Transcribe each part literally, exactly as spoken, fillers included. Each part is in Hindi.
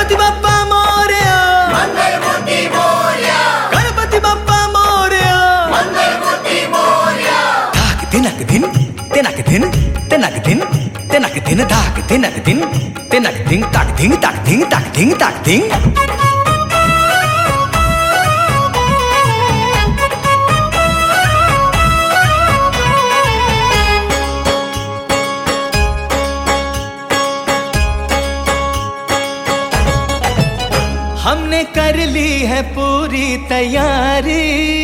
गणपति बप्पा मोरया, मंगलमूर्ति मोरया, गणपति बप्पा मोरया, मंगलमूर्ति मोरया। धाक दिनक दिन तिनक दिन तिनक दिन तिनक दिन धाक दिनक दिन तिनक दिन ताक धिंग ताक धिंग ताक धिंग ताक धिंग। हमने कर ली है पूरी तैयारी,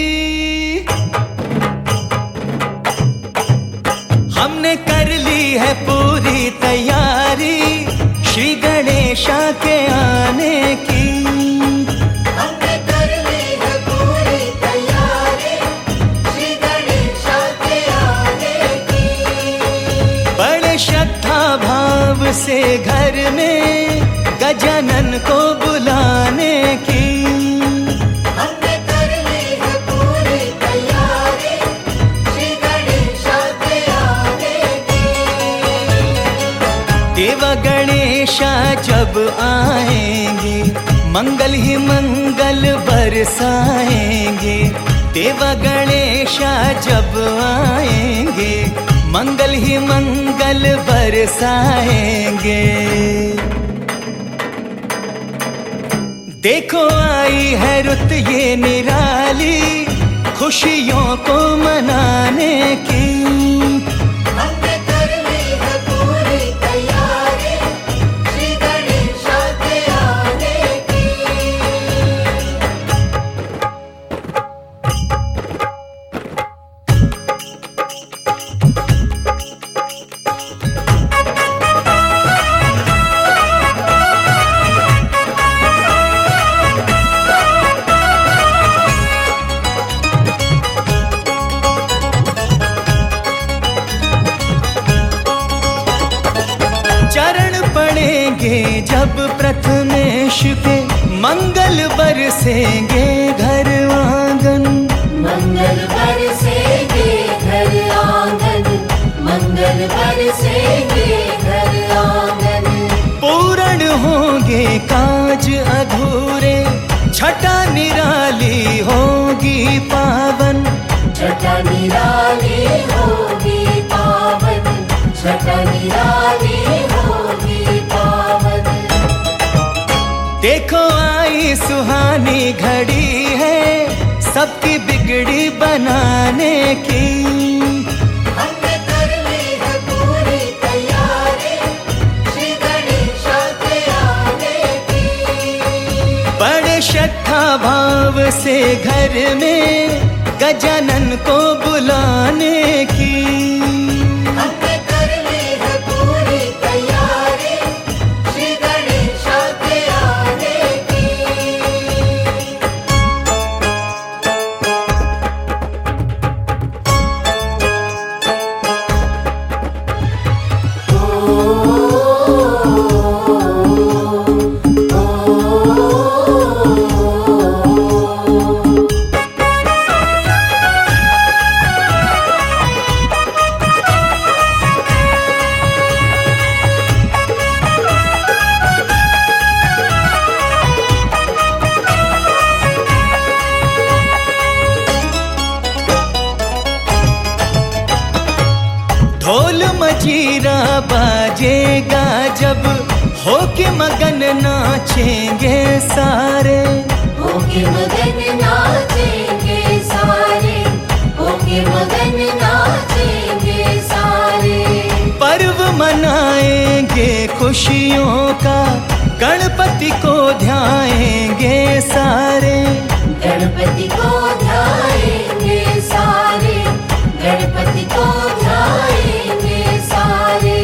हमने कर ली है पूरी तैयारी श्री गणेशा के आने की। हमने कर ली है पूरी तैयारी श्री गणेशा के आने की। बड़े श्रद्धा भाव से घर में गजानन को बुलाने की। हमने कर ली है पूरी तैयारी श्री गणेशा के आने की। देव गणेशा जब आएंगे मंगल ही मंगल बरसाएंगे। देव गणेशा जब आएंगे मंगल ही मंगल बरसाएंगे। देखो आई है रुत ये निराली खुशियों को मनाने की। हमने कर ली है पूरी तैयारी श्री गणेशा के आने की। चरण पड़ेंगे जब प्रथमेश के मंगल बरसेंगे घर आंगन। मंगल बरसेंगे घर आंगन, मंगल बरसेंगे घर आंगन। पूर्ण होंगे काज अधूरे छटा निराली होगी पावन। छटा निराली होगी पावन, छटा निराली होगी पावन। देखो आई सुहानी घड़ी है सबकी बिगड़ी बनाने की। हमने कर ली है पूरी तैयारी श्री गणेशा के आने की। बड़े श्रद्धा भाव से घर में गजानन को बुलाने की। हमने कर ली है पूरी तैयारी श्री गणेशा के आने की। ढोल मजीरा बाजेगा जब होके मगन नाचेंगे सारे। होके मगन नाचेंगे सारे, होके मगन नाचेंगे सारे। पर्व मनाएंगे खुशियों का गणपति को ध्याएंगे सारे। गणपति को ध्याएंगे सारे, गणपति को ध्याएंगे सारे।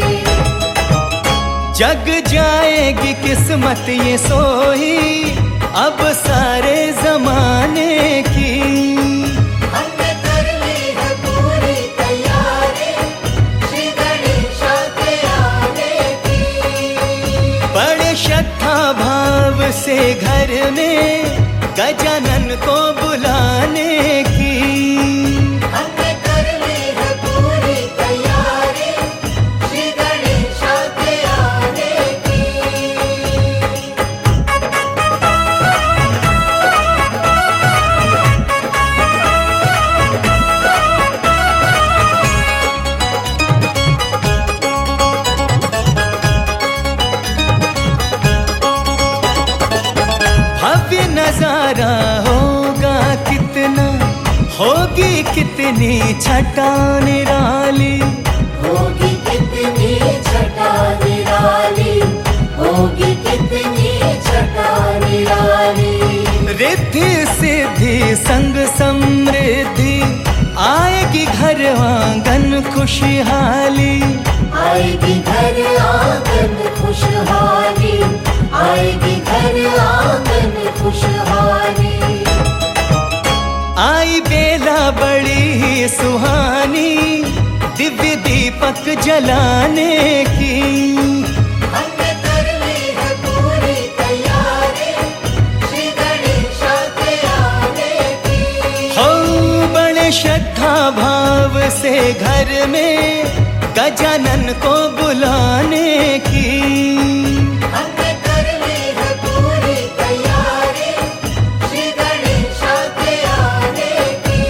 जग जाएगी किस्मत ये सोई अब सारे जमाने की। हमने कर ली है पूरी तैयारी श्री गणेशा के आने की। बड़े श्रद्धा भाव से घर में गजानन को बुलाने की। हमने कर ली है पूरी तैयारी श्री गणेशा के आने की। प्यारा होगा कितना, होगी कितनी छटा निराली, होगी कितनी छटा निराली, होगी कितनी छटा निराली। रिद्धि सिद्धि संग समृद्धि, आएगी घर आंगन खुशहाली, आएगी घर आंगन खुशहाली, आएगी घर आंगन खुशहाली। आई बेला बड़ी ही सुहानी, दिव्य दीपक जलाने की, हमने कर ली है पूरी तैयारी, श्री गणेश के आने की। हो बड़े श्रद्धा भाव से घर में गजानन को बुलाने की। हमने कर ली है पूरी तैयारी, श्री गणेश के आने की।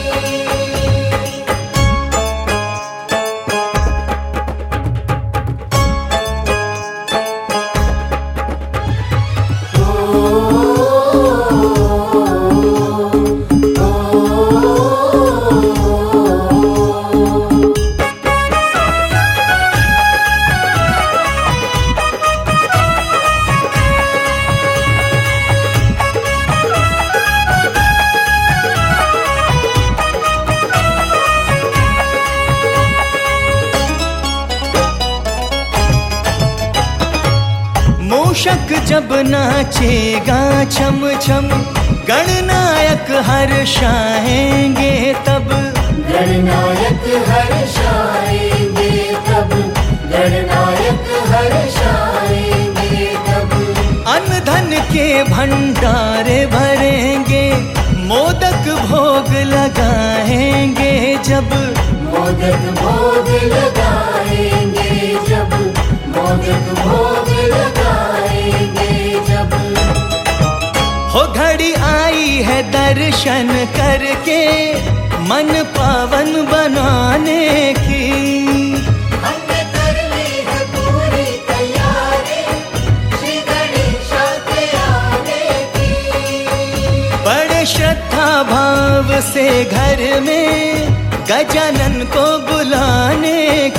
मूषक जब नाचेगा छम छम, गणनायक हर्षाएंगे तब, गणनायक हर्षाएंगे तब, गणनायक हर्षाएंगे तब। अन्न धन के भंडारे भरेंगे, मोदक भोग लगाएंगे जब, मोदक भोग लगाएंगे जब, मोदक भोग लगाएंगे जब। हो घड़ी आई है दर्शन करके मन पावन बनाने की। हमने कर ली है पूरी तैयारी, श्री गणेश के आने की। बड़े श्रद्धा भाव से घर में गजानन को बुलाने